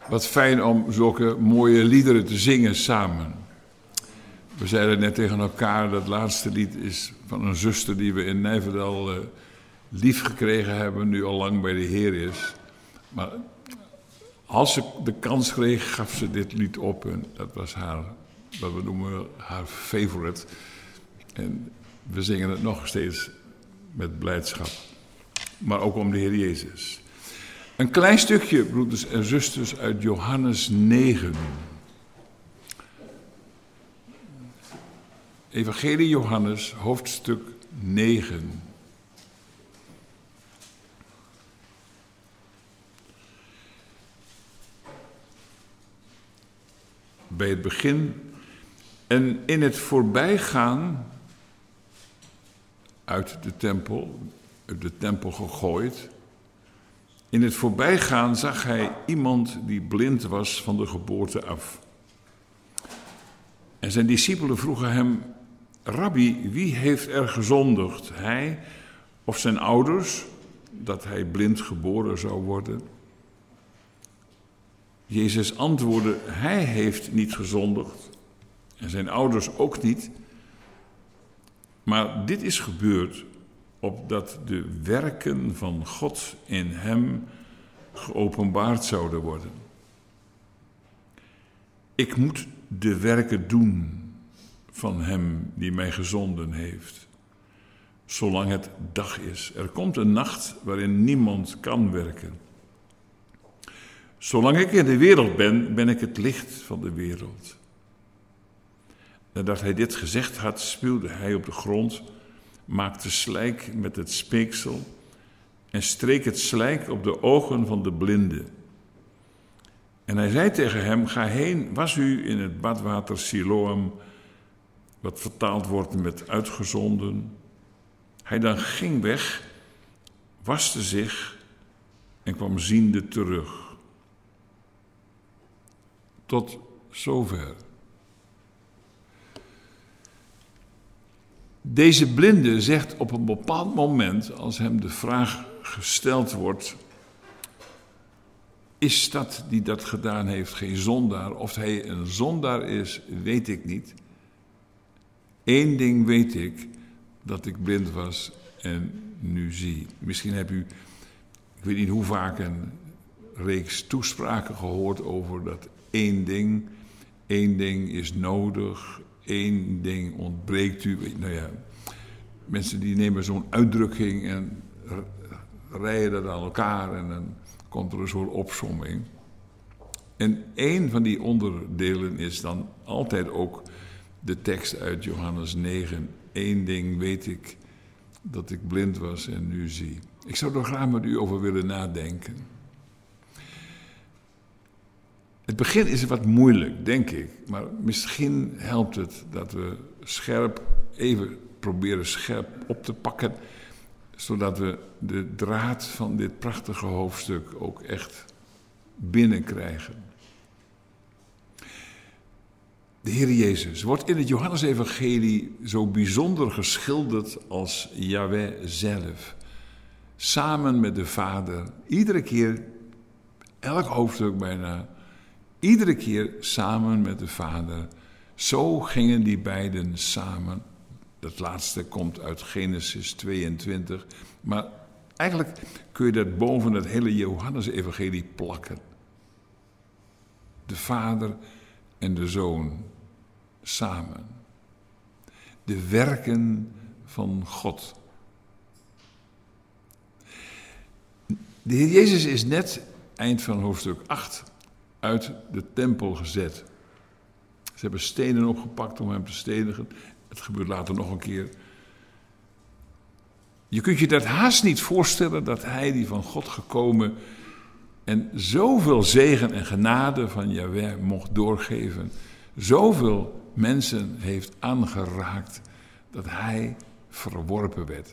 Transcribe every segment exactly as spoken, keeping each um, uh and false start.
Wat fijn om zulke mooie liederen te zingen samen. We zeiden net tegen elkaar, dat laatste lied is van een zuster die we in Nijverdal uh, lief gekregen hebben, nu al lang bij de Heer is. Maar als ze de kans kreeg, gaf ze dit lied op en dat was haar, wat we noemen, haar favorite. En we zingen het nog steeds met blijdschap. Maar ook om de Heer Jezus. Een klein stukje, broeders en zusters, uit Johannes negen. Evangelie Johannes, hoofdstuk negen. Bij het begin en in het voorbijgaan uit de tempel, uit de tempel gegooid. In het voorbijgaan zag hij iemand die blind was van de geboorte af. En zijn discipelen vroegen hem: Rabbi, wie heeft er gezondigd, hij of zijn ouders, dat hij blind geboren zou worden? Jezus antwoordde: hij heeft niet gezondigd en zijn ouders ook niet. Maar dit is gebeurd opdat de werken van God in hem geopenbaard zouden worden. Ik moet de werken doen van hem die mij gezonden heeft, zolang het dag is. Er komt een nacht waarin niemand kan werken. Zolang ik in de wereld ben, ben ik het licht van de wereld. Nadat hij dit gezegd had, spuwde hij op de grond, maakte slijk met het speeksel en streek het slijk op de ogen van de blinde. En hij zei tegen hem: ga heen, was u in het badwater Siloam, wat vertaald wordt met uitgezonden. Hij dan ging weg, waste zich en kwam ziende terug. Tot zover. Deze blinde zegt op een bepaald moment, als hem de vraag gesteld wordt: is dat die dat gedaan heeft geen zondaar? Of hij een zondaar is, weet ik niet. Eén ding weet ik, dat ik blind was en nu zie. Misschien heb u, ik weet niet hoe vaak, een reeks toespraken gehoord over dat één ding. Één ding is nodig, één ding ontbreekt u. Nou ja, mensen die nemen zo'n uitdrukking en rijden dat aan elkaar en dan komt er een soort opsomming. En één van die onderdelen is dan altijd ook de tekst uit Johannes negen. Eén ding weet ik, dat ik blind was en nu zie. Ik zou er graag met u over willen nadenken. Het begin is wat moeilijk, denk ik. Maar misschien helpt het dat we scherp, even proberen scherp op te pakken, zodat we de draad van dit prachtige hoofdstuk ook echt binnenkrijgen. De Heer Jezus wordt in het Johannesevangelie zo bijzonder geschilderd als Yahweh zelf. Samen met de Vader, iedere keer, elk hoofdstuk bijna, iedere keer samen met de Vader. Zo gingen die beiden samen. Dat laatste komt uit Genesis tweeëntwintig. Maar eigenlijk kun je dat boven het hele Johannesevangelie plakken. De Vader en de Zoon samen. De werken van God. De Heer Jezus is net, eind van hoofdstuk acht, uit de tempel gezet. Ze hebben stenen opgepakt om hem te stenigen. Het gebeurt later nog een keer. Je kunt je dat haast niet voorstellen dat hij, die van God gekomen en zoveel zegen en genade van Yahweh mocht doorgeven, zoveel mensen heeft aangeraakt, dat hij verworpen werd.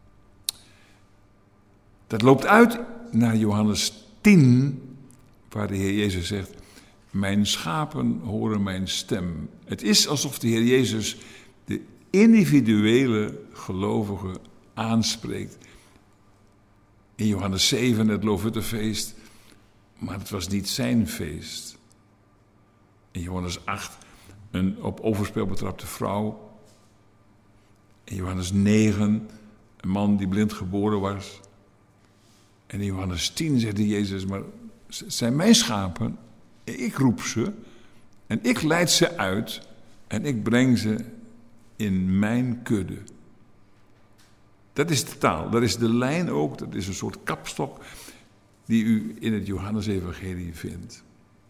Dat loopt uit naar Johannes tien, waar de Heer Jezus zegt: mijn schapen horen mijn stem. Het is alsof de Heer Jezus de individuele gelovige aanspreekt. In Johannes zeven, het Loofhuttenfeest, Maar het was niet zijn feest. In Johannes acht, een op overspel betrapte vrouw. In Johannes negen, een man die blind geboren was. En in Johannes tien zegt Jezus, maar het zijn mijn schapen. Ik roep ze en ik leid ze uit en ik breng ze in mijn kudde. Dat is de taal, dat is de lijn ook, dat is een soort kapstok die u in het Johannesevangelie vindt.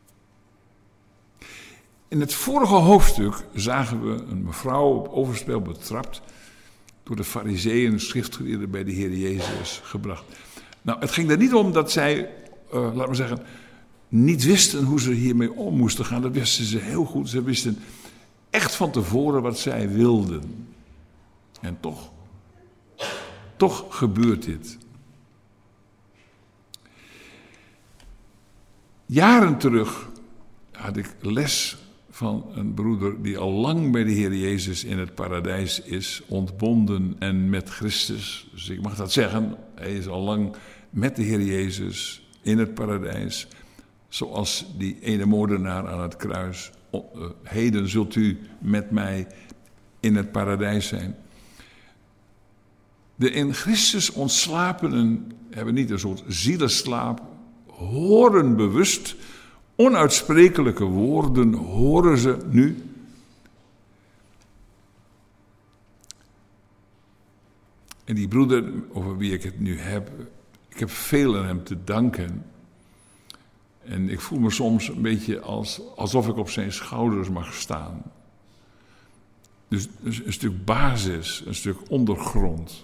In het vorige hoofdstuk zagen we een mevrouw op overspel betrapt, door de farizeeën en schriftgeleerden bij de Heer Jezus gebracht. Nou, het ging er niet om dat zij, uh, laten we zeggen, niet wisten hoe ze hiermee om moesten gaan. Dat wisten ze heel goed. Ze wisten echt van tevoren wat zij wilden. En toch, toch gebeurt dit. Jaren terug had ik les van een broeder die al lang bij de Heer Jezus in het paradijs is, ontbonden en met Christus. Dus ik mag dat zeggen, hij is al lang met de Heer Jezus in het paradijs, zoals die ene moordenaar aan het kruis. Heden zult u met mij in het paradijs zijn. De in Christus ontslapenen hebben niet een soort zieleslaap, horen bewust, onuitsprekelijke woorden horen ze nu. En die broeder over wie ik het nu heb, ik heb veel aan hem te danken. En ik voel me soms een beetje als, alsof ik op zijn schouders mag staan. Dus, dus een stuk basis, een stuk ondergrond.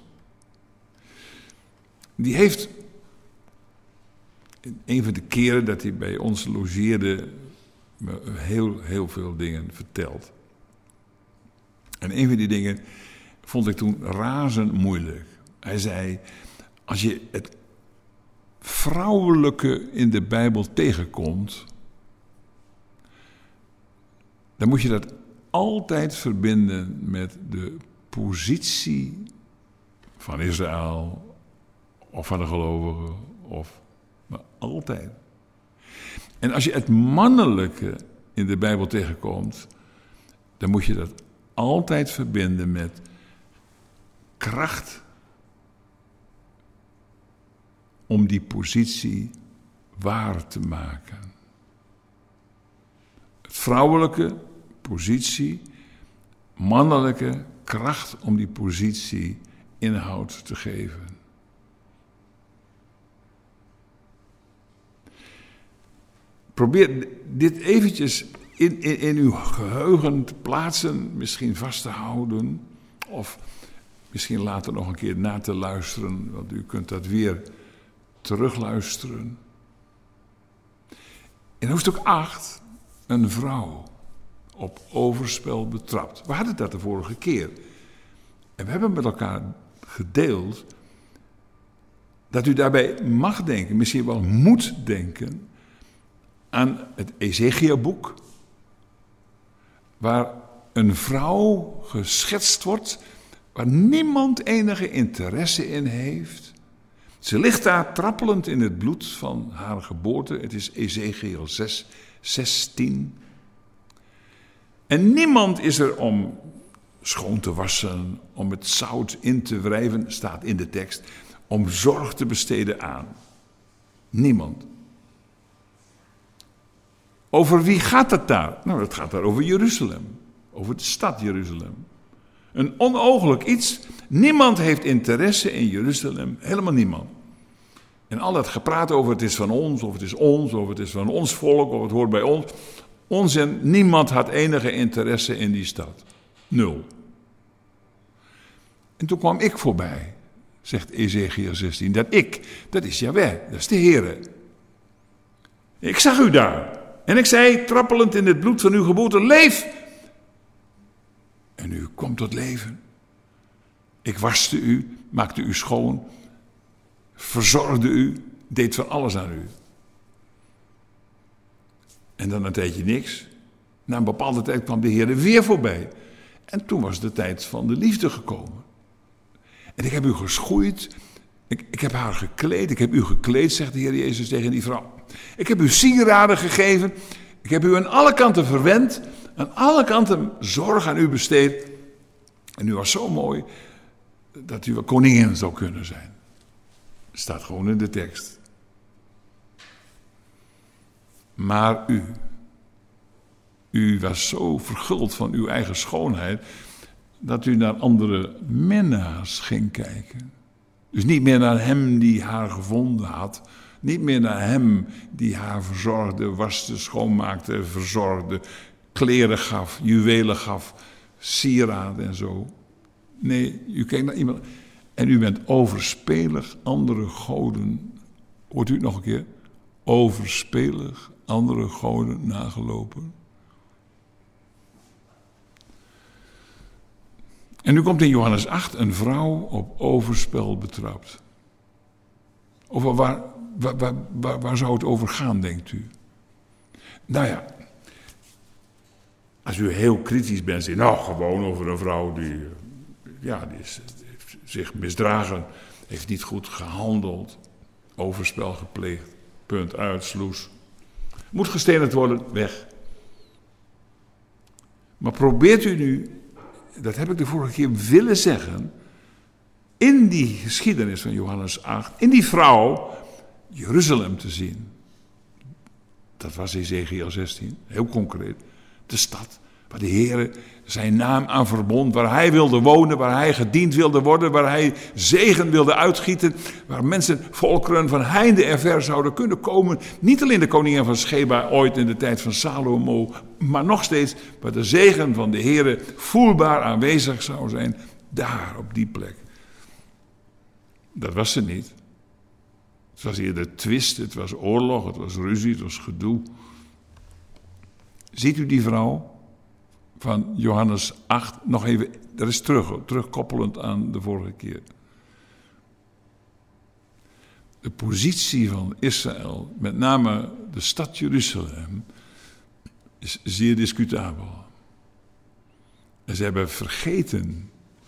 Die heeft een van de keren dat hij bij ons logeerde me heel, heel veel dingen verteld. En een van die dingen vond ik toen razend moeilijk. Hij zei, als je het vrouwelijke in de Bijbel tegenkomt, dan moet je dat altijd verbinden met de positie van Israël of van de gelovigen, of maar altijd. En als je het mannelijke in de Bijbel tegenkomt, dan moet je dat altijd verbinden met kracht om die positie waar te maken. Het vrouwelijke positie, mannelijke kracht om die positie inhoud te geven. Probeer dit eventjes in, in, in uw geheugen te plaatsen, misschien vast te houden, of misschien later nog een keer na te luisteren, want u kunt dat weer terugluisteren. In hoofdstuk acht, een vrouw op overspel betrapt. We hadden dat de vorige keer. En we hebben met elkaar gedeeld dat u daarbij mag denken, misschien wel moet denken, aan het Ezechiëlboek, waar een vrouw geschetst wordt, waar niemand enige interesse in heeft. Ze ligt daar trappelend in het bloed van haar geboorte. Het is Ezechiël zes, zestien. En niemand is er om schoon te wassen, om het zout in te wrijven, staat in de tekst, om zorg te besteden aan. Niemand. Over wie gaat het daar? Nou, het gaat daar over Jeruzalem. Over de stad Jeruzalem. Een onooglijk iets. Niemand heeft interesse in Jeruzalem. Helemaal niemand. En al dat gepraat over het is van ons, of het is ons, of het is van ons volk, of het hoort bij ons. Onzin. Niemand had enige interesse in die stad. Nul. En toen kwam ik voorbij, zegt Ezechiël zestien. Dat ik, dat is Jahweh, dat is de Heere. Ik zag u daar. En ik zei, trappelend in het bloed van uw geboorte, leef! En u komt tot leven. Ik waste u, maakte u schoon, verzorgde u, deed van alles aan u. En dan een tijdje niks. Na een bepaalde tijd kwam de Heer weer voorbij. En toen was de tijd van de liefde gekomen. En ik heb u geschoeid Ik, ik heb haar gekleed, ik heb u gekleed, zegt de Heer Jezus tegen die vrouw. Ik heb u sieraden gegeven, ik heb u aan alle kanten verwend, aan alle kanten zorg aan u besteed. En u was zo mooi dat u wel koningin zou kunnen zijn. Staat gewoon in de tekst. Maar u, u was zo verguld van uw eigen schoonheid, dat u naar andere minnaars ging kijken. Dus niet meer naar hem die haar gevonden had, niet meer naar hem die haar verzorgde, waste, schoonmaakte, verzorgde, kleren gaf, juwelen gaf, sieraden en zo. Nee, u kijkt naar iemand en u bent overspelig andere goden. Hoort u het nog een keer? Overspelig andere goden nagelopen. En nu komt in Johannes acht een vrouw op overspel betrapt. Over waar, waar, waar, waar, waar zou het over gaan, denkt u? Nou ja, als u heel kritisch bent, zegt nou gewoon over een vrouw die, ja, die is, heeft zich misdragen, heeft niet goed gehandeld, overspel gepleegd, punt uit, sloes. Moet gestenigd worden, weg. Maar probeert u nu, dat heb ik de vorige keer willen zeggen, in die geschiedenis van Johannes acht, in die vrouw Jeruzalem te zien. Dat was Ezekiel zestien, heel concreet. De stad waar de Heer zijn naam aan verbond, waar hij wilde wonen, waar hij gediend wilde worden, waar hij zegen wilde uitgieten, waar mensen, volkeren van heinde en ver zouden kunnen komen. Niet alleen de koningin van Sheba ooit in de tijd van Salomo, maar nog steeds waar de zegen van de Heer voelbaar aanwezig zou zijn, daar op die plek. Dat was ze niet. Het was eerder twist, het was oorlog, het was ruzie, het was gedoe. Ziet u die vrouw van Johannes acht, nog even, dat is terug, terugkoppelend aan de vorige keer. De positie van Israël, met name de stad Jeruzalem, is zeer discutabel. En ze hebben vergeten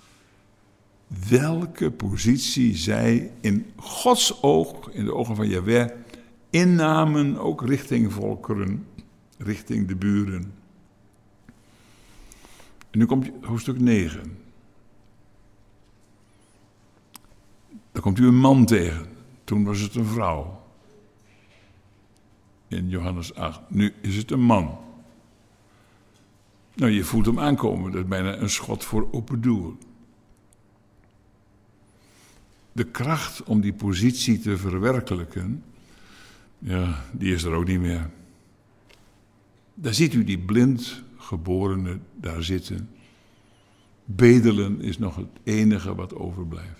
welke positie zij in Gods oog, in de ogen van Jahweh, innamen, ook richting volkeren, richting de buren. En nu komt hoofdstuk negen. Dan komt u een man tegen. Toen was het een vrouw. In Johannes acht. Nu is het een man. Nou, je voelt hem aankomen. Dat is bijna een schot voor open doel. De kracht om die positie te verwerkelijken, ja, die is er ook niet meer. Daar ziet u die blind geborene daar zitten. Bedelen is nog het enige wat overblijft.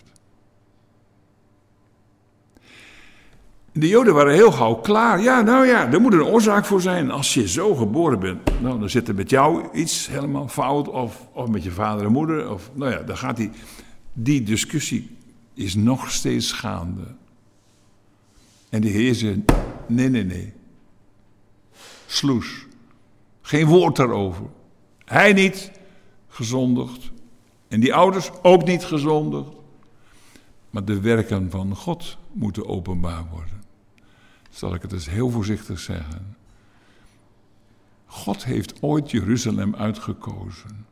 De Joden waren heel gauw klaar. Ja, nou ja, er moet een oorzaak voor zijn. Als je zo geboren bent, nou, dan zit er met jou iets helemaal fout. Of, of met je vader en moeder. Of, nou ja, dan gaat die, die discussie is nog steeds gaande. En de Heer zegt, nee, nee, nee. Sloes. Geen woord daarover. Hij niet gezondigd. En die ouders ook niet gezondigd. Maar de werken van God moeten openbaar worden. Zal ik het dus heel voorzichtig zeggen. God heeft ooit Jeruzalem uitgekozen.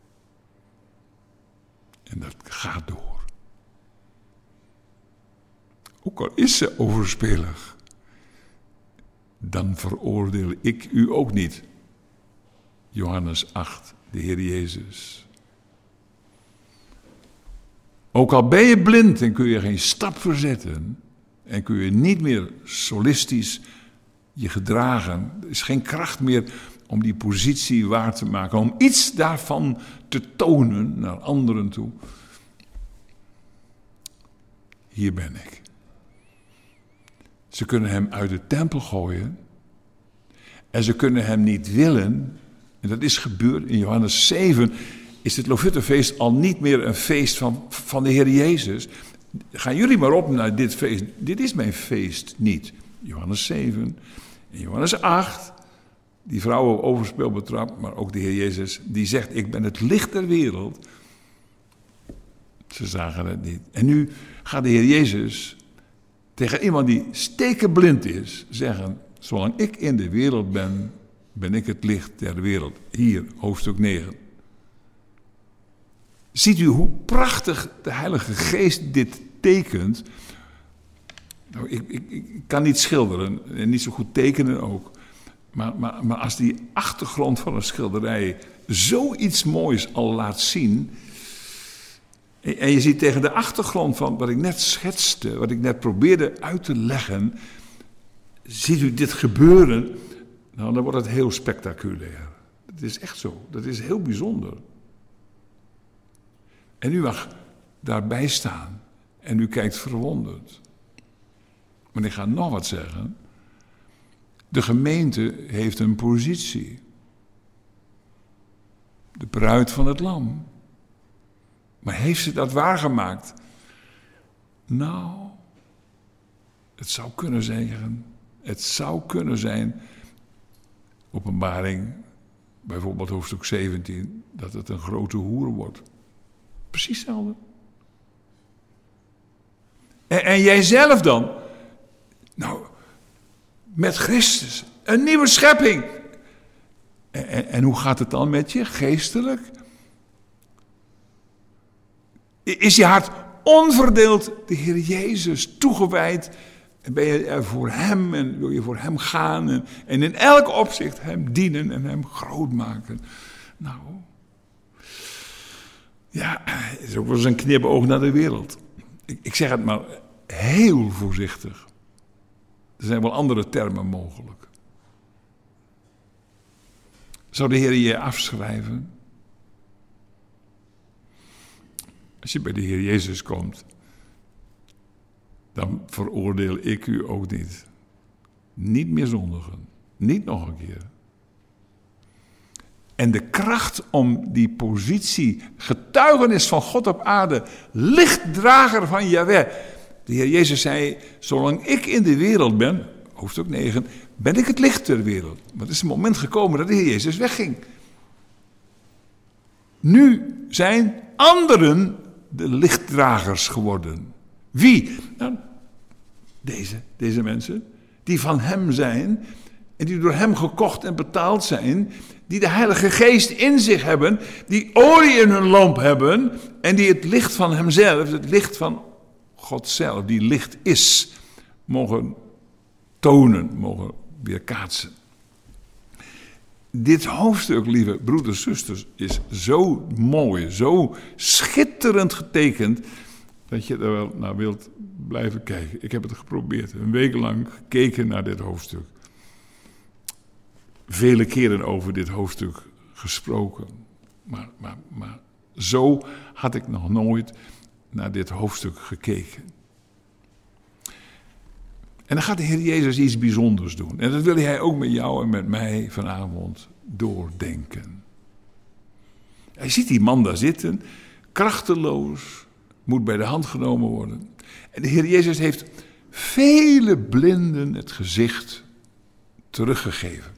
En dat gaat door. Ook al is ze overspelig, dan veroordeel ik u ook niet. Johannes acht, de Heer Jezus. Ook al ben je blind en kun je geen stap verzetten en kun je niet meer solistisch je gedragen, er is geen kracht meer om die positie waar te maken, om iets daarvan te tonen naar anderen toe. Hier ben ik. Ze kunnen hem uit de tempel gooien en ze kunnen hem niet willen. En dat is gebeurd in Johannes zeven. Is het Lofuttefeest al niet meer een feest van, van de Heer Jezus? Gaan jullie maar op naar dit feest. Dit is mijn feest niet. Johannes zeven en Johannes acht. Die vrouwen overspel betrapt, maar ook de Heer Jezus. Die zegt, ik ben het licht der wereld. Ze zagen het niet. En nu gaat de Heer Jezus tegen iemand die stekenblind is zeggen: zolang ik in de wereld ben, ben ik het licht der wereld. Hier, hoofdstuk negen. Ziet u hoe prachtig de Heilige Geest dit tekent? Nou, ik, ik, ik kan niet schilderen en niet zo goed tekenen ook. Maar, maar, maar als die achtergrond van een schilderij zoiets moois al laat zien. En, en je ziet tegen de achtergrond van wat ik net schetste, wat ik net probeerde uit te leggen. Ziet u dit gebeuren? Nou, dan wordt het heel spectaculair. Het is echt zo. Dat is heel bijzonder. En u mag daarbij staan. En u kijkt verwonderd. Maar ik ga nog wat zeggen. De gemeente heeft een positie. De bruid van het lam. Maar heeft ze dat waargemaakt? Nou, het zou kunnen zijn. Het zou kunnen zijn. Openbaring, bijvoorbeeld hoofdstuk zeventien, dat het een grote hoer wordt. Precies hetzelfde. En, en jij zelf dan? Nou, met Christus. Een nieuwe schepping. En, en, en hoe gaat het dan met je, geestelijk? Is je hart onverdeeld de Heer Jezus toegewijd? En ben je er voor Hem en wil je voor Hem gaan? En, en in elk opzicht Hem dienen en Hem groot maken? Nou, ja, het is ook wel eens een knipoog naar de wereld. Ik, ik zeg het maar heel voorzichtig. Er zijn wel andere termen mogelijk. Zou de Heer je afschrijven? Als je bij de Heer Jezus komt, dan veroordeel ik u ook niet. Niet meer zondigen. Niet nog een keer. En de kracht om die positie, getuigenis van God op aarde, lichtdrager van Jahweh. De Heer Jezus zei, zolang ik in de wereld ben, hoofdstuk negen, ben ik het licht ter wereld. Maar er is een moment gekomen dat de Heer Jezus wegging. Nu zijn anderen de lichtdragers geworden. Wie? Nou, deze, deze mensen, die van Hem zijn en die door Hem gekocht en betaald zijn, die de Heilige Geest in zich hebben, die olie in hun lamp hebben en die het licht van Hemzelf, het licht van God zelf, die licht is, mogen tonen, mogen weerkaatsen. Dit hoofdstuk, lieve broeders en zusters, is zo mooi, zo schitterend getekend, dat je er wel naar wilt blijven kijken. Ik heb het geprobeerd, een week lang gekeken naar dit hoofdstuk. Vele keren over dit hoofdstuk gesproken. Maar, maar, maar zo had ik nog nooit naar dit hoofdstuk gekeken. En dan gaat de Heer Jezus iets bijzonders doen. En dat wil Hij ook met jou en met mij vanavond doordenken. Hij ziet die man daar zitten, krachteloos, moet bij de hand genomen worden. En de Heer Jezus heeft vele blinden het gezicht teruggegeven.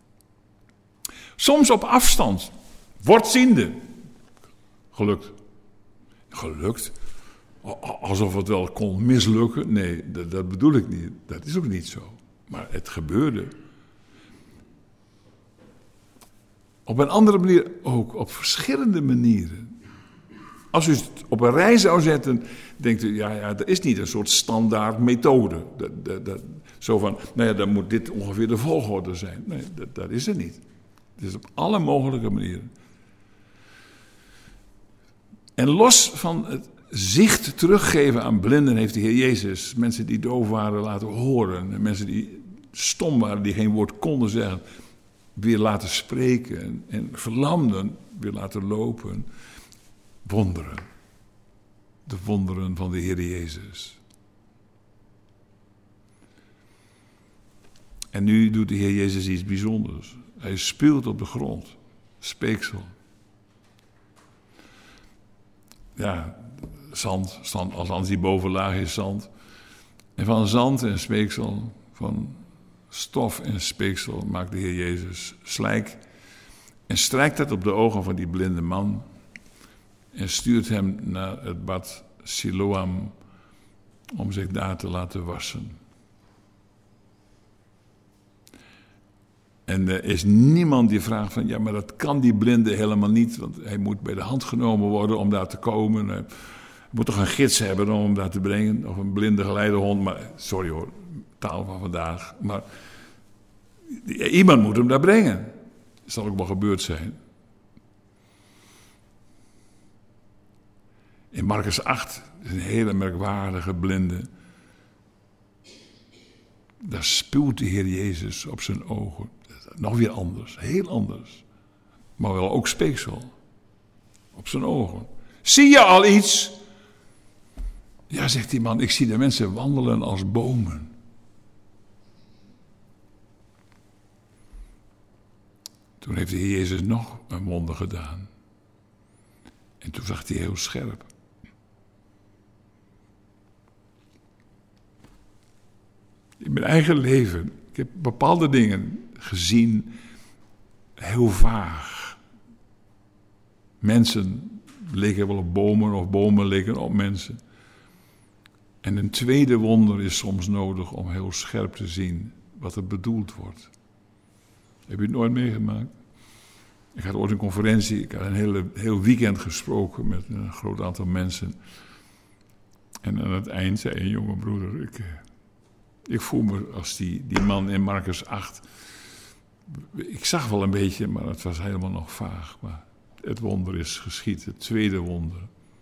Soms op afstand. Wordt ziende. Gelukt. Gelukt? Alsof het wel kon mislukken. Nee, dat, dat bedoel ik niet. Dat is ook niet zo. Maar het gebeurde. Op een andere manier ook. Op verschillende manieren. Als u het op een rij zou zetten, denkt u, ja, ja, dat is niet een soort standaard methode. Dat, dat, dat, zo van, nou ja, dan moet dit ongeveer de volgorde zijn. Nee, dat, dat is het niet. Het is op alle mogelijke manieren. En los van het zicht teruggeven aan blinden heeft de Heer Jezus mensen die doof waren laten horen. En mensen die stom waren, die geen woord konden zeggen, weer laten spreken. En, en verlamden weer laten lopen. Wonderen. De wonderen van de Heer Jezus. En nu doet de Heer Jezus iets bijzonders. Hij speelt op de grond. Speeksel. Ja, zand, zand, althans die bovenlaag is zand. En van zand en speeksel, van stof en speeksel maakt de Heer Jezus slijk. En strijkt dat op de ogen van die blinde man. en stuurt hem naar het bad Siloam om zich daar te laten wassen. En er is niemand die vraagt van, ja, maar dat kan die blinde helemaal niet, want hij moet bij de hand genomen worden om daar te komen. Hij moet toch een gids hebben om hem daar te brengen, of een blinde geleidehond, maar sorry hoor, taal van vandaag, maar iemand moet hem daar brengen. Dat zal ook wel gebeurd zijn. In Marcus acht is een hele merkwaardige blinde. Daar spuwt de Heer Jezus op zijn ogen. Nog weer anders, heel anders. Maar wel ook speeksel. Op zijn ogen. Zie je al iets? Ja, zegt die man, ik zie de mensen wandelen als bomen. Toen heeft de Heer Jezus nog een wonder gedaan. En toen zag hij heel scherp. In mijn eigen leven, ik heb bepaalde dingen gezien, heel vaag. Mensen leken wel op bomen of bomen leken op mensen. En een tweede wonder is soms nodig om heel scherp te zien wat er bedoeld wordt. Heb je het nooit meegemaakt? Ik had ooit een conferentie, ik had een hele, heel weekend gesproken met een groot aantal mensen. En aan het eind zei een jonge broeder, ik, ik voel me als die, die man in Marcus acht. Ik zag wel een beetje, maar het was helemaal nog vaag. Maar het wonder is geschied, het tweede wonder.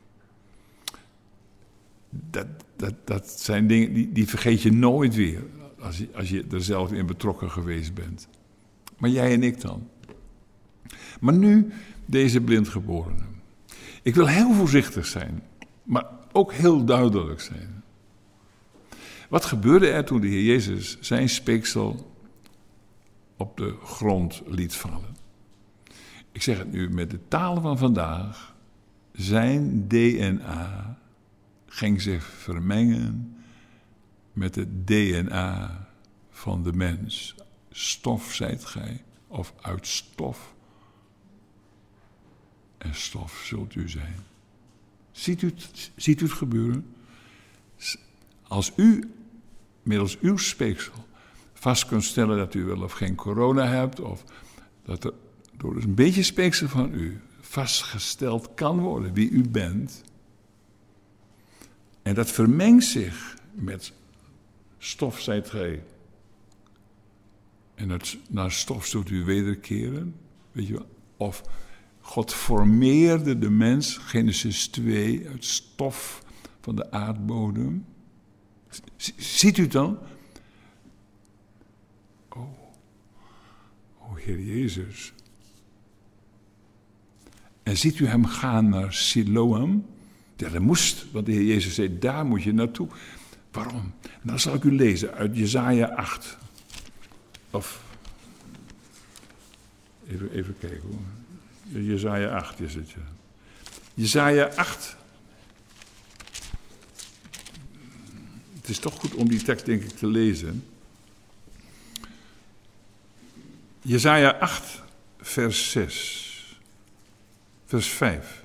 Dat, dat, dat zijn dingen, die, die vergeet je nooit weer, als je, als je er zelf in betrokken geweest bent. Maar jij en ik dan. Maar nu deze blindgeborene. Ik wil heel voorzichtig zijn, maar ook heel duidelijk zijn. Wat gebeurde er toen de Heer Jezus zijn speeksel op de grond liet vallen? Ik zeg het nu met de taal van vandaag. Zijn D N A ging zich vermengen met het D N A van de mens. Stof zijt gij, of uit stof. En stof zult u zijn. Ziet u het, ziet u het gebeuren? Als u middels uw speeksel vast kunt stellen dat u wel of geen corona hebt, of dat er door een beetje speeksel van u vastgesteld kan worden wie u bent, en dat vermengt zich met stof zijt gij, en het, naar stof zult u wederkeren, weet je wel, of God formeerde de mens, Genesis twee, uit stof van de aardbodem. Ziet u het dan? Oh, oh Heer Jezus. En ziet u hem gaan naar Siloam? Ja, dat moest, want de Heer Jezus zei, daar moet je naartoe. Waarom? En dan zal ik u lezen uit Jesaja acht. Of, even, even kijken hoor. Jesaja acht is het, ja. Jesaja acht. Het is toch goed om die tekst, denk ik, te lezen. Jesaja acht, vers zes. Vers vijf.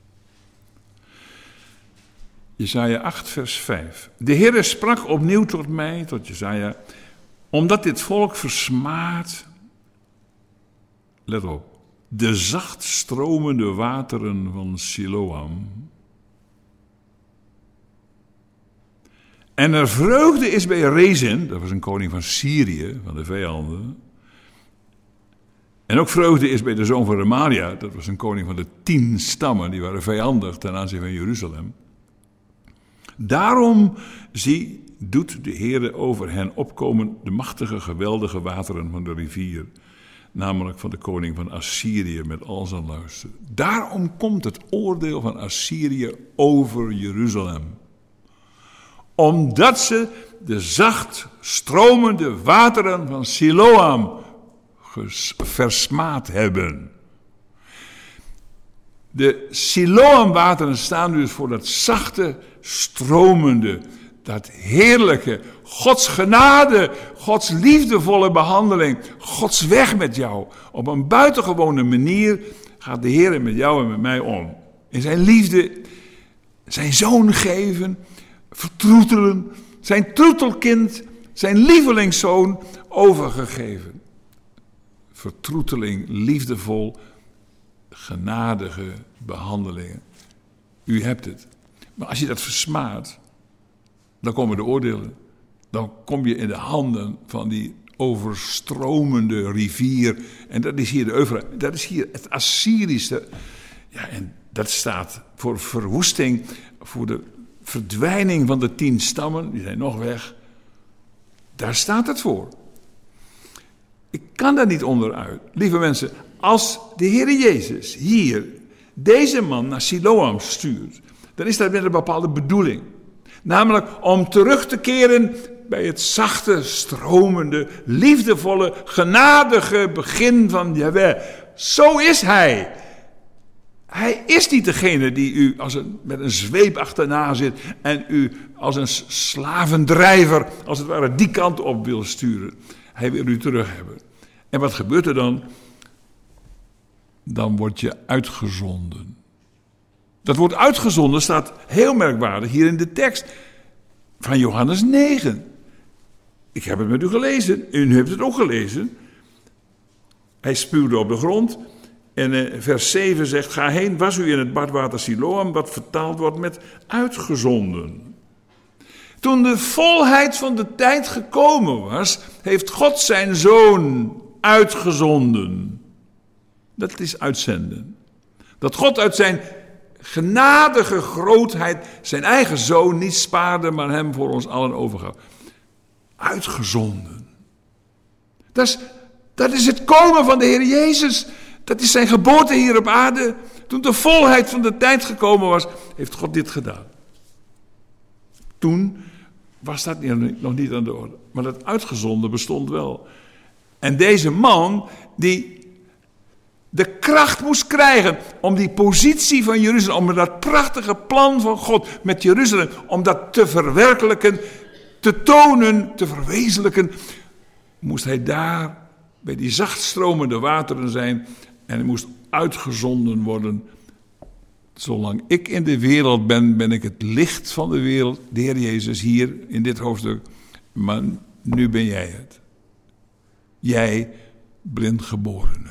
Jesaja acht, vers vijf. De Heere sprak opnieuw tot mij, tot Jesaja, omdat dit volk versmaadt, let op, de zacht stromende wateren van Siloam. En er vreugde is bij Rezin, dat was een koning van Syrië, van de vijanden. En ook vreugde is bij de zoon van Remalia, dat was een koning van de tien stammen, die waren vijandig ten aanzien van Jeruzalem. Daarom, zie, doet de Heere over hen opkomen de machtige, geweldige wateren van de rivier, namelijk van de koning van Assyrië met al zijn luister. Daarom komt het oordeel van Assyrië over Jeruzalem. Omdat ze de zacht stromende wateren van Siloam versmaad hebben. De Siloam-wateren staan dus voor dat zachte, stromende, dat heerlijke, Gods genade, Gods liefdevolle behandeling, Gods weg met jou. Op een buitengewone manier gaat de Heer met jou en met mij om. in zijn liefde zijn zoon geven, vertroetelen, zijn troetelkind, zijn lievelingszoon overgegeven. Vertroeteling, liefdevol, genadige behandelingen. U hebt het. Maar als je dat versmaat, dan komen de oordelen. Dan kom je in de handen van die overstromende rivier. En dat is hier de Eufraat. Dat is hier het Assyrische. Ja, en dat staat voor verwoesting, voor de verdwijning van de tien stammen. Die zijn nog weg. Daar staat het voor. Ik kan daar niet onderuit. Lieve mensen, als de Heer Jezus hier deze man naar Siloam stuurt, dan is dat met een bepaalde bedoeling. Namelijk om terug te keren bij het zachte, stromende, liefdevolle, genadige begin van Jahweh. Zo is hij. Hij is niet degene die u als een, met een zweep achterna zit en u als een slavendrijver, als het ware, die kant op wil sturen. Hij wil u terug hebben. En wat gebeurt er dan? Dan word je uitgezonden. Dat woord uitgezonden staat heel merkwaardig hier in de tekst van Johannes negen. Ik heb het met u gelezen, u hebt het ook gelezen. Hij spuwde op de grond en uh, vers zeven zegt: ga heen, was u in het badwater Siloam, wat vertaald wordt met uitgezonden. Toen de volheid van de tijd gekomen was, heeft God zijn zoon uitgezonden. Dat is uitzenden. Dat God uit zijn genadige grootheid zijn eigen zoon niet spaarde, maar hem voor ons allen overgaf. Uitgezonden. Dat is, dat is het komen van de Heer Jezus. Dat is zijn geboorte hier op aarde. Toen de volheid van de tijd gekomen was, heeft God dit gedaan. Toen was dat nog niet aan de orde. Maar dat uitgezonden bestond wel. En deze man, die de kracht moest krijgen om die positie van Jeruzalem, om dat prachtige plan van God met Jeruzalem, om dat te verwerkelijken, te tonen, te verwezenlijken, moest hij daar bij die zachtstromende wateren zijn en hij moest uitgezonden worden. Zolang ik in de wereld ben, ben ik het licht van de wereld, de Heer Jezus hier in dit hoofdstuk, maar nu ben jij het. Jij blindgeborene.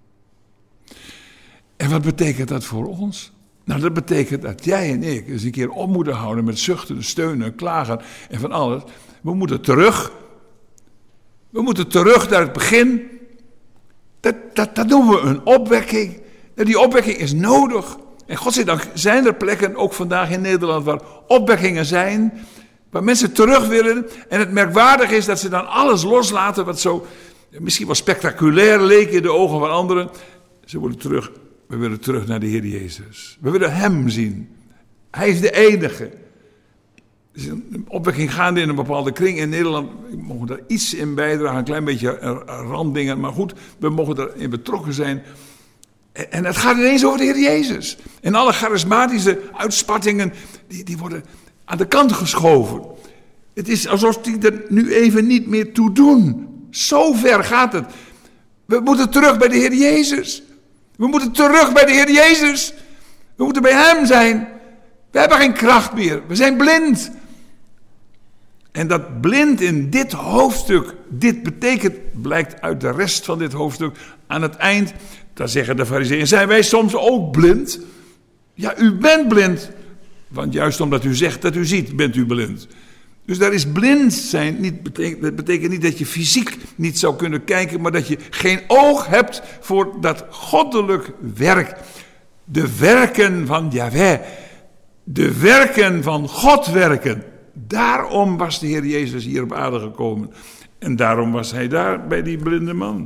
En wat betekent dat voor ons? Nou, dat betekent dat jij en ik eens een keer op moeten houden met zuchten, steunen, klagen en van alles. We moeten terug. We moeten terug naar het begin. Dat, dat, dat noemen we een opwekking. En die opwekking is nodig. En godzijdank zijn er plekken, ook vandaag in Nederland, waar opwekkingen zijn, waar mensen terug willen. En het merkwaardig is dat ze dan alles loslaten wat zo misschien wel spectaculair leek in de ogen van anderen. Ze willen terug. We willen terug naar de Heer Jezus. We willen hem zien. Hij is de enige. Er is een opwekking gaande in een bepaalde kring in Nederland. We mogen daar iets in bijdragen, een klein beetje randdingen. Maar goed, we mogen daarin betrokken zijn. En het gaat ineens over de Heer Jezus. En alle charismatische uitspattingen, die, die worden aan de kant geschoven. Het is alsof die er nu even niet meer toe doen. Zo ver gaat het. We moeten terug bij de Heer Jezus. We moeten terug bij de Heer Jezus. We moeten bij hem zijn. We hebben geen kracht meer. We zijn blind. En dat blind in dit hoofdstuk, dit betekent, blijkt uit de rest van dit hoofdstuk, aan het eind, dan zeggen de farizeeën, zijn wij soms ook blind? Ja, u bent blind. Want juist omdat u zegt dat u ziet, bent u blind. Dus daar is blind zijn, niet, betekent, dat betekent niet dat je fysiek niet zou kunnen kijken, maar dat je geen oog hebt voor dat goddelijk werk. De werken van Jahweh. De werken van God werken. Daarom was de Heer Jezus hier op aarde gekomen. En daarom was hij daar bij die blinde man.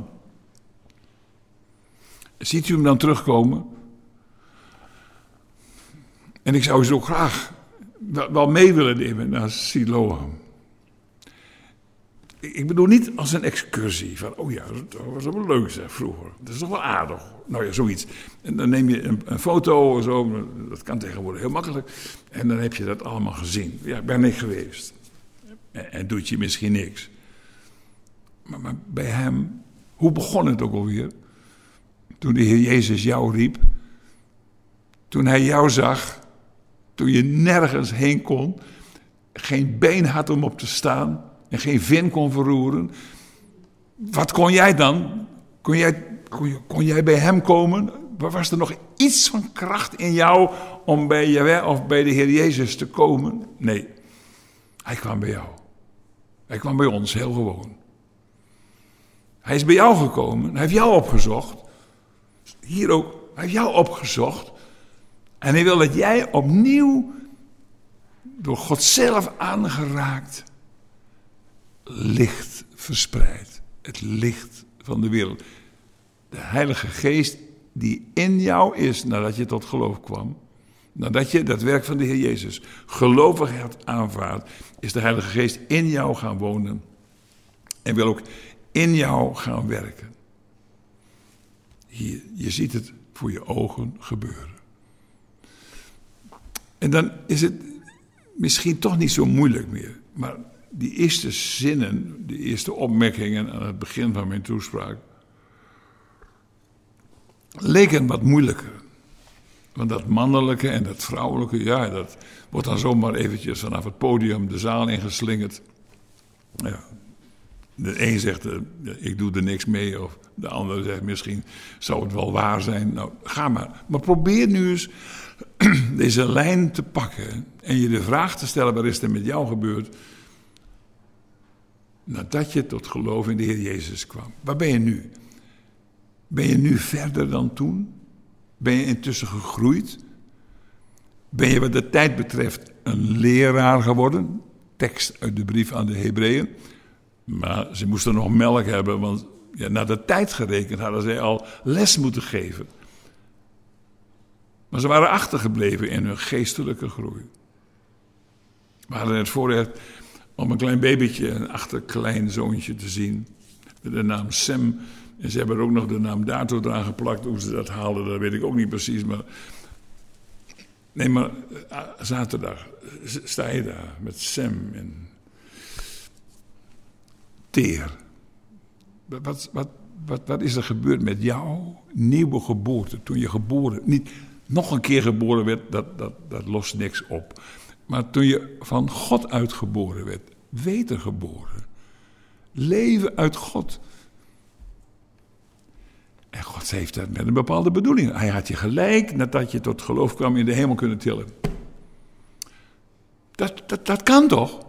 Ziet u hem dan terugkomen? En ik zou zo graag wel mee willen nemen naar Siloam. Ik bedoel niet als een excursie. Van, oh ja, dat was wel leuk zeg, vroeger. Dat is toch wel aardig. Nou ja, zoiets. En dan neem je een, een foto of zo. Dat kan tegenwoordig heel makkelijk. En dan heb je dat allemaal gezien. Ja, ik ben ik geweest. En, en doet je misschien niks. Maar, maar bij hem, hoe begon het ook alweer? Toen de Heer Jezus jou riep. Toen hij jou zag, toen je nergens heen kon, geen been had om op te staan en geen vin kon verroeren. Wat kon jij dan? Kon jij, kon, je, kon jij bij hem komen? Was er nog iets van kracht in jou om bij Jahweh of bij de Heer Jezus te komen? Nee, hij kwam bij jou. Hij kwam bij ons, heel gewoon. Hij is bij jou gekomen, hij heeft jou opgezocht. Hier ook, hij heeft jou opgezocht. En hij wil dat jij opnieuw, door God zelf aangeraakt, licht verspreidt. Het licht van de wereld. De Heilige Geest die in jou is nadat je tot geloof kwam. Nadat je dat werk van de Heer Jezus gelovig hebt aanvaard, is de Heilige Geest in jou gaan wonen. En wil ook in jou gaan werken. Hier, je ziet het voor je ogen gebeuren. En dan is het misschien toch niet zo moeilijk meer. Maar die eerste zinnen, die eerste opmerkingen aan het begin van mijn toespraak, leken wat moeilijker. Want dat mannelijke en dat vrouwelijke, ja, dat wordt dan zomaar eventjes vanaf het podium de zaal ingeslingerd. Ja. De een zegt, uh, ik doe er niks mee, of de ander zegt, misschien zou het wel waar zijn. Nou, ga maar. Maar probeer nu eens deze lijn te pakken en je de vraag te stellen, wat is er met jou gebeurd nadat je tot geloof in de Heer Jezus kwam? Waar ben je nu? Ben je nu verder dan toen? Ben je intussen gegroeid? Ben je wat de tijd betreft een leraar geworden? Tekst uit de brief aan de Hebreeën. Maar ze moesten nog melk hebben, want ja, naar de tijd gerekend hadden zij al les moeten geven. Maar ze waren achtergebleven in hun geestelijke groei. We hadden het voorrecht om een klein babytje, een achterklein zoontje te zien. Met de naam Sem. En ze hebben er ook nog de naam Dato eraan geplakt. Hoe ze dat haalden, dat weet ik ook niet precies. Maar nee, maar zaterdag sta je daar met Sem en Teer. Wat, wat, wat, wat is er gebeurd met jouw nieuwe geboorte? Toen je geboren, niet nog een keer geboren werd, dat, dat, dat lost niks op. Maar toen je van God uitgeboren werd, wedergeboren, leven uit God. En God heeft dat met een bepaalde bedoeling. Hij had je gelijk, nadat je tot geloof kwam, in de hemel kunnen tillen. Dat, dat, dat kan toch?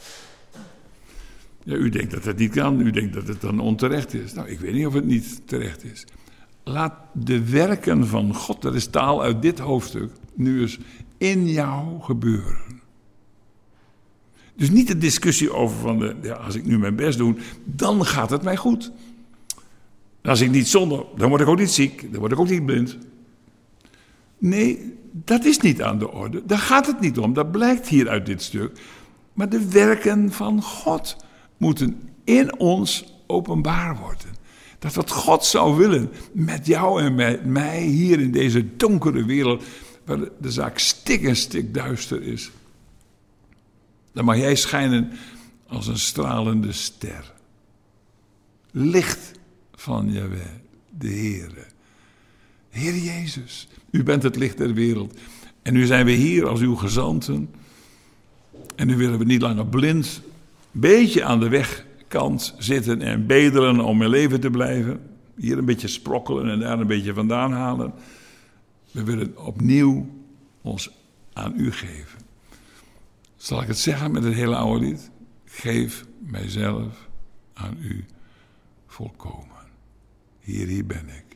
Ja, u denkt dat het niet kan, u denkt dat het dan onterecht is. Nou, ik weet niet of het niet terecht is. Laat de werken van God, dat is taal uit dit hoofdstuk, nu eens in jou gebeuren. Dus niet de discussie over van, de, ja, als ik nu mijn best doe, dan gaat het mij goed. Als ik niet zondig, dan word ik ook niet ziek, dan word ik ook niet blind. Nee, dat is niet aan de orde. Daar gaat het niet om, dat blijkt hier uit dit stuk. Maar de werken van God moeten in ons openbaar worden. Dat wat God zou willen met jou en met mij hier in deze donkere wereld, waar de zaak stik en stik duister is. Dan mag jij schijnen als een stralende ster. Licht van Jahweh, de Heere. Heer Jezus, u bent het licht der wereld. En nu zijn we hier als uw gezanten. En nu willen we niet langer blind, een beetje aan de wegkant zitten en bedelen om in leven te blijven. Hier een beetje sprokkelen en daar een beetje vandaan halen. We willen opnieuw ons aan u geven. Zal ik het zeggen met het hele oude lied? Geef mijzelf aan u volkomen. Hier, hier ben ik.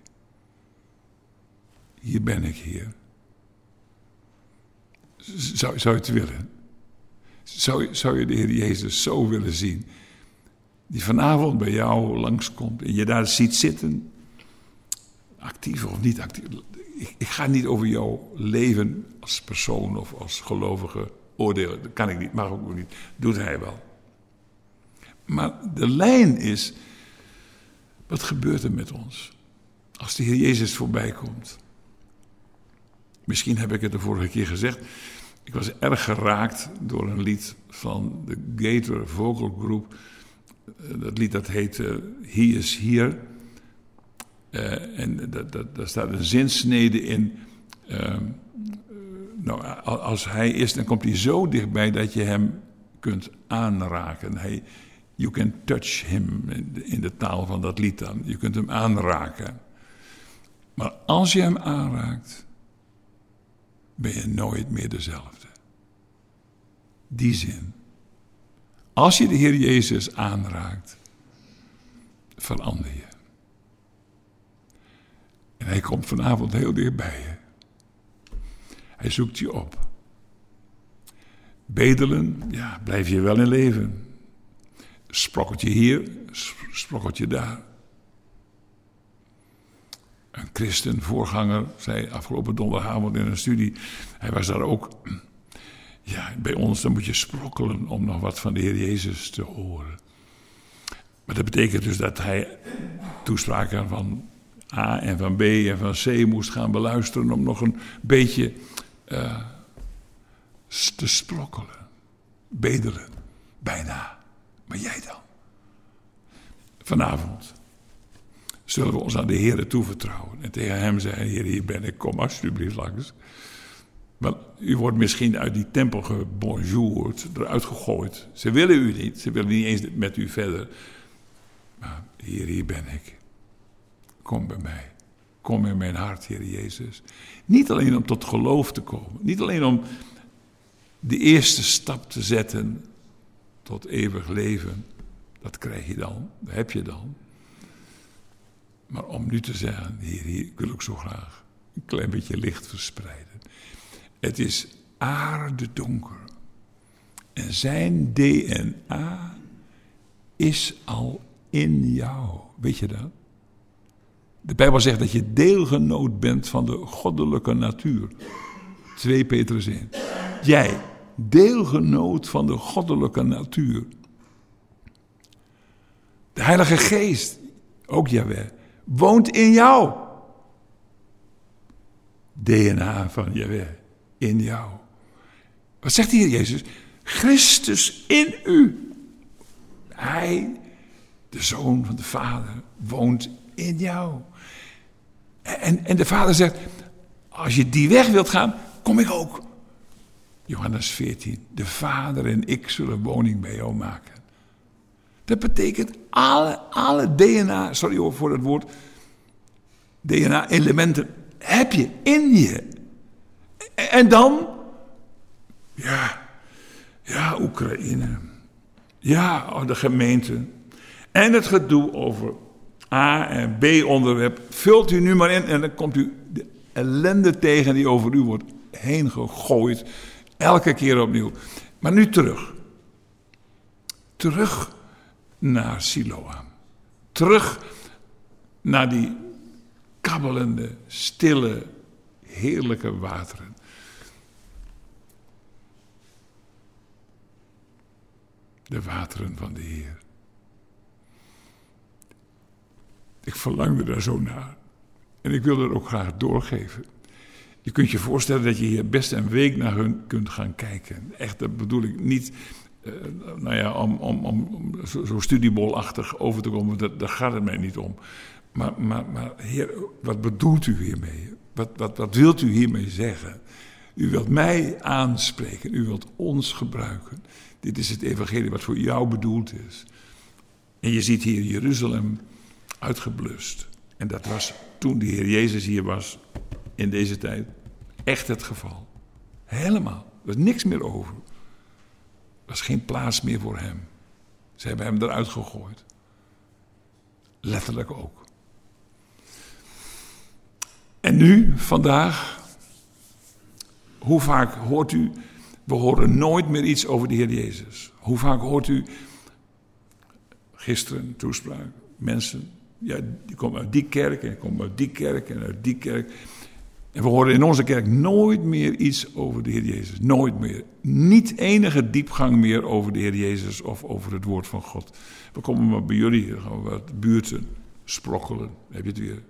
Hier ben ik, Heer. Zou, zou je het willen? Zou, zou je de Heer Jezus zo willen zien, die vanavond bij jou langskomt en je daar ziet zitten, actief of niet actief. Ik, ik ga niet over jouw leven als persoon of als gelovige oordelen. Dat kan ik niet, mag ook niet. Doet hij wel. Maar de lijn is, wat gebeurt er met ons als de Heer Jezus voorbij komt? Misschien heb ik het de vorige keer gezegd. Ik was erg geraakt door een lied van de Gator Vocal Group. Dat lied dat heet uh, He is Here. Uh, en dat, dat, daar staat een zinsnede in. Uh, Nou, als hij is, dan komt hij zo dichtbij dat je hem kunt aanraken. Hij, you can touch him, in de taal van dat lied dan. Je kunt hem aanraken. Maar als je hem aanraakt, ben je nooit meer dezelfde. Die zin. Als je de Heer Jezus aanraakt, verander je. En hij komt vanavond heel dichtbij je. Hij zoekt je op. Bedelen, ja, blijf je wel in leven. Sprokkeltje hier, sprokkeltje daar. Een christen, voorganger, zei afgelopen donderdagavond in een studie, hij was daar ook. Ja, bij ons dan moet je sprokkelen om nog wat van de Heer Jezus te horen. Maar dat betekent dus dat hij toespraken van A en van B en van C moest gaan beluisteren om nog een beetje uh, te sprokkelen. Bedelen, bijna. Maar jij dan? Vanavond zullen we ons aan de Heer toevertrouwen en tegen hem zeggen, Heer, hier ben ik, kom alsjeblieft langs. Want u wordt misschien uit die tempel gebonjourd, eruit gegooid. Ze willen u niet, ze willen niet eens met u verder. Maar Heer, hier ben ik. Kom bij mij. Kom in mijn hart, Heer Jezus. Niet alleen om tot geloof te komen. Niet alleen om de eerste stap te zetten tot eeuwig leven. Dat krijg je dan, dat heb je dan. Maar om nu te zeggen, Heer, hier, ik wil ook zo graag een klein beetje licht verspreiden. Het is aardedonker. En zijn D N A is al in jou. Weet je dat? De Bijbel zegt dat je deelgenoot bent van de goddelijke natuur. twee Petrus één. Jij, deelgenoot van de goddelijke natuur. De Heilige Geest, ook Jahweh, woont in jou. D N A van Jahweh, in jou. Wat zegt hier Jezus? Christus in u. Hij, de Zoon van de Vader, woont in jou. En, en de Vader zegt, als je die weg wilt gaan, kom ik ook. Johannes veertien, de Vader en ik zullen woning bij jou maken. Dat betekent alle, alle D N A, sorry voor het woord, D N A-elementen heb je in je. En dan, ja, ja, Oekraïne. Ja, de gemeente. En het gedoe over A en B onderwerp. Vult u nu maar in en dan komt u de ellende tegen die over u wordt heen gegooid. Elke keer opnieuw. Maar nu terug. Terug naar Siloam. Terug naar die kabbelende, stille, heerlijke wateren. De wateren van de Heer. Ik verlangde daar zo naar. En ik wil dat ook graag doorgeven. Je kunt je voorstellen dat je hier best een week naar hun kunt gaan kijken. Echt, dat bedoel ik niet, uh, nou ja, om, om, om zo, zo studiebolachtig over te komen. Dat, daar gaat het mij niet om. Maar, maar, maar Heer, wat bedoelt u hiermee? Wat, wat, wat wilt u hiermee zeggen? U wilt mij aanspreken. U wilt ons gebruiken. Dit is het evangelie wat voor jou bedoeld is. En je ziet hier Jeruzalem uitgeblust. En dat was toen de Heer Jezus hier was, in deze tijd, echt het geval. Helemaal. Er was niks meer over. Er was geen plaats meer voor hem. Ze hebben hem eruit gegooid. Letterlijk ook. En nu, vandaag, hoe vaak hoort u, we horen nooit meer iets over de Heer Jezus. Hoe vaak hoort u, gisteren toespraak, mensen, ja, die komen uit die kerk en die komen uit die kerk en uit die kerk. En we horen in onze kerk nooit meer iets over de Heer Jezus. Nooit meer. Niet enige diepgang meer over de Heer Jezus of over het woord van God. We komen maar bij jullie, dan gaan we wat buurten sprokkelen. Dan heb je het weer.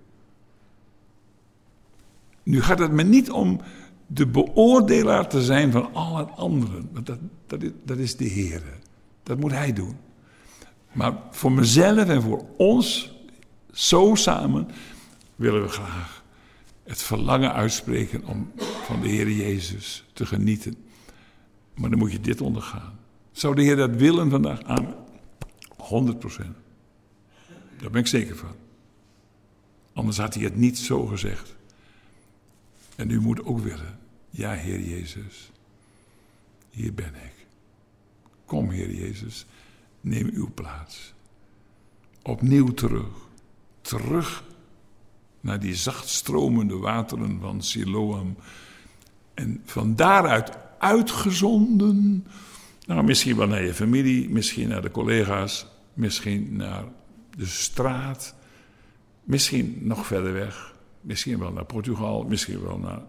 Nu gaat het me niet om de beoordelaar te zijn van alle anderen. Want dat, dat, is, dat is de Heer. Dat moet Hij doen. Maar voor mezelf en voor ons, zo samen, willen we graag het verlangen uitspreken om van de Heer Jezus te genieten. Maar dan moet je dit ondergaan. Zou de Heer dat willen vandaag? Amen. honderd procent. Daar ben ik zeker van. Anders had hij het niet zo gezegd. En u moet ook willen. Ja, Heer Jezus. Hier ben ik. Kom, Heer Jezus. Neem uw plaats. Opnieuw terug. Terug naar die zacht stromende wateren van Siloam. En van daaruit uitgezonden. Nou, misschien wel naar je familie. Misschien naar de collega's. Misschien naar de straat. Misschien nog verder weg. Misschien wel naar Portugal. Misschien wel naar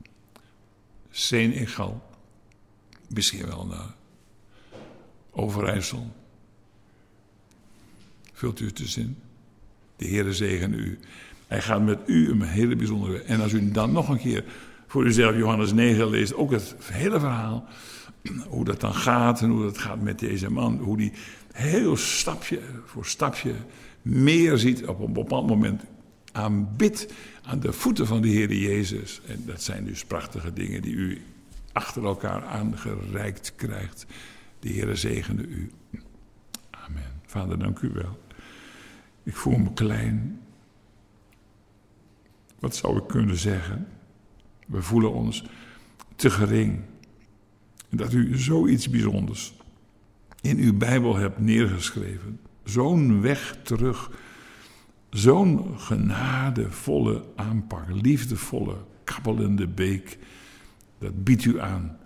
Senegal. Misschien wel naar Overijssel. Vult u het te zin? De Heere zegene u. Hij gaat met u een hele bijzondere weg. En als u dan nog een keer voor uzelf Johannes negen leest, ook het hele verhaal, hoe dat dan gaat en hoe dat gaat met deze man, hoe die heel stapje voor stapje meer ziet op een bepaald moment aanbidt aan de voeten van de Heer Jezus. En dat zijn dus prachtige dingen die u achter elkaar aangereikt krijgt. De Heere zegene u. Amen. Vader, dank u wel. Ik voel me klein. Wat zou ik kunnen zeggen? We voelen ons te gering. En dat u zoiets bijzonders in uw Bijbel hebt neergeschreven. Zo'n weg terug. Zo'n genadevolle aanpak. Liefdevolle, kabbelende beek. Dat biedt u aan.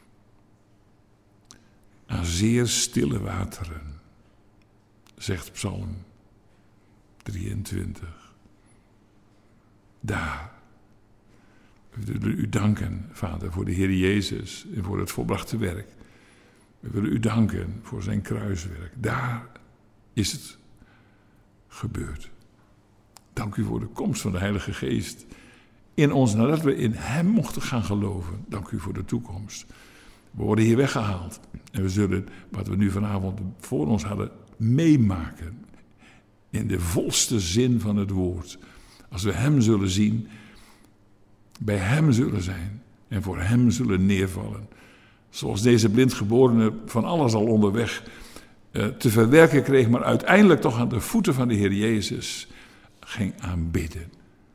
Aan zeer stille wateren. Zegt Psalm drieëntwintig. Daar. We willen u danken, Vader, voor de Heer Jezus en voor het volbrachte werk. We willen u danken voor zijn kruiswerk. Daar is het gebeurd. Dank u voor de komst van de Heilige Geest in ons, nadat we in hem mochten gaan geloven. Dank u voor de toekomst. We worden hier weggehaald en we zullen, wat we nu vanavond voor ons hadden, meemaken. In de volste zin van het woord. Als we hem zullen zien, bij hem zullen zijn en voor hem zullen neervallen. Zoals deze blindgeborene van alles al onderweg uh, te verwerken kreeg, maar uiteindelijk toch aan de voeten van de Heer Jezus ging aanbidden.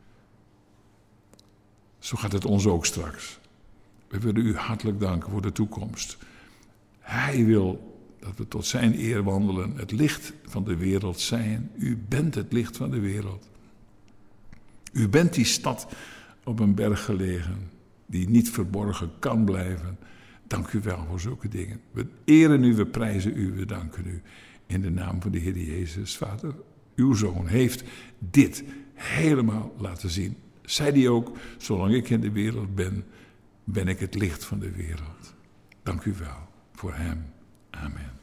Zo gaat het ons ook straks. We willen u hartelijk danken voor de toekomst. Hij wil dat we tot zijn eer wandelen, het licht van de wereld zijn. U bent het licht van de wereld. U bent die stad op een berg gelegen, die niet verborgen kan blijven. Dank u wel voor zulke dingen. We eren u, we prijzen u, we danken u. In de naam van de Heer Jezus, Vader, uw Zoon heeft dit helemaal laten zien. Zei die ook, zolang ik in de wereld ben, ben ik het licht van de wereld. Dank u wel voor hem. Amen.